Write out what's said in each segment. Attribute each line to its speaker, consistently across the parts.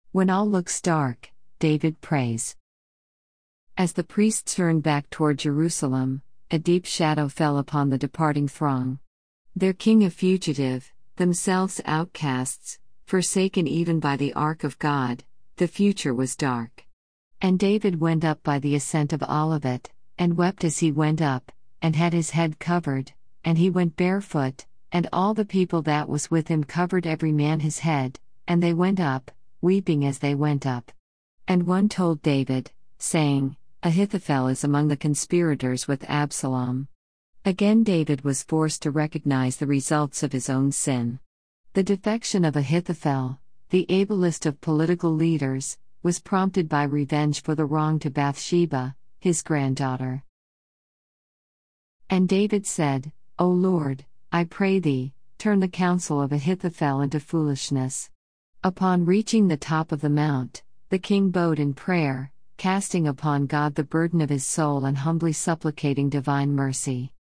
Speaker 1: When all looks dark, David prays. As the priests turned back toward Jerusalem, a deep shadow fell upon the departing throng. Their king a fugitive, themselves outcasts, forsaken even by the ark of God, the future was dark. And David went up by the ascent of Olivet, and wept as he went up, and had his head covered, and he went barefoot, and all the people that was with him covered every man his head, and they went up, weeping as they went up. And one told David, saying, Ahithophel is among the conspirators with Absalom. Again David was forced to recognize the results of his own sin. The defection of Ahithophel, the ablest of political leaders, was prompted by revenge for the wrong to Bathsheba, his granddaughter. And David said, O Lord, I pray thee, turn the counsel of Ahithophel into foolishness. Upon reaching the top of the mount, the king bowed in prayer, casting upon God the burden of his soul and humbly supplicating divine mercy.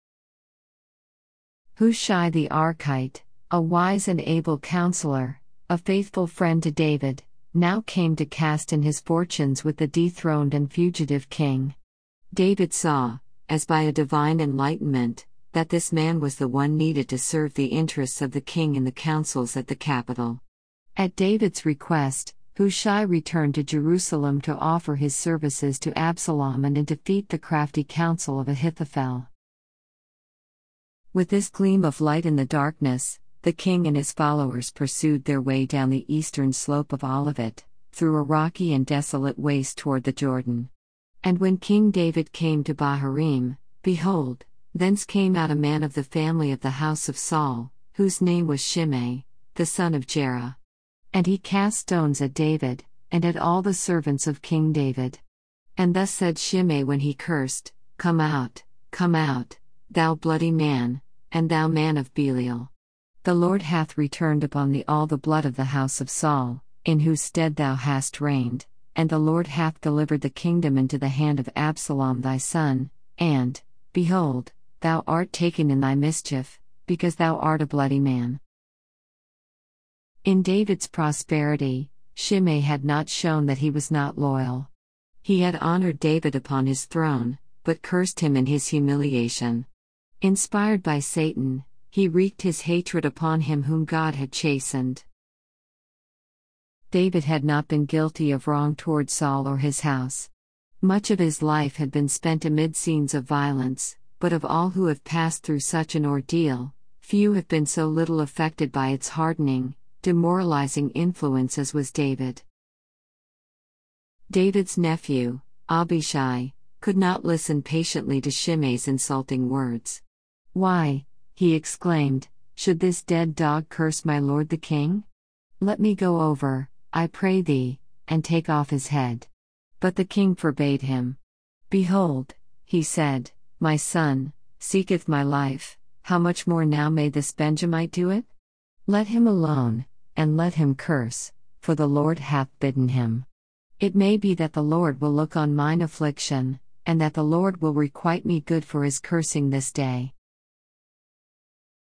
Speaker 1: Hushai the Archite, a wise and able counselor, a faithful friend to David, now came to cast in his fortunes with the dethroned and fugitive king. David saw, as by a divine enlightenment, that this man was the one needed to serve the interests of the king in the councils at the capital. At David's request, Hushai returned to Jerusalem to offer his services to Absalom and to defeat the crafty counsel of Ahithophel. With this gleam of light in the darkness, the king and his followers pursued their way down the eastern slope of Olivet, through a rocky and desolate waste toward the Jordan. And when King David came to Bahurim, behold, thence came out a man of the family of the house of Saul, whose name was Shimei, the son of Jerah. And he cast stones at David, and at all the servants of King David. And thus said Shimei when he cursed, Come out, thou bloody man, and thou man of Belial. The Lord hath returned upon thee all the blood of the house of Saul, in whose stead thou hast reigned, and the Lord hath delivered the kingdom into the hand of Absalom thy son, and, behold, thou art taken in thy mischief, because thou art a bloody man. In David's prosperity, Shimei had not shown that he was not loyal. He had honored David upon his throne, but cursed him in his humiliation. Inspired by Satan, he wreaked his hatred upon him whom God had chastened. David had not been guilty of wrong toward Saul or his house. Much of his life had been spent amid scenes of violence, but of all who have passed through such an ordeal, few have been so little affected by its hardening, demoralizing influence as was David. David's nephew, Abishai, could not listen patiently to Shimei's insulting words. Why, he exclaimed, should this dead dog curse my lord the king? Let me go over, I pray thee, and take off his head. But the king forbade him. Behold, he said, my son seeketh my life, how much more now may this Benjamite do it? Let him alone, and let him curse, for the Lord hath bidden him. It may be that the Lord will look on mine affliction, and that the Lord will requite me good for his cursing this day.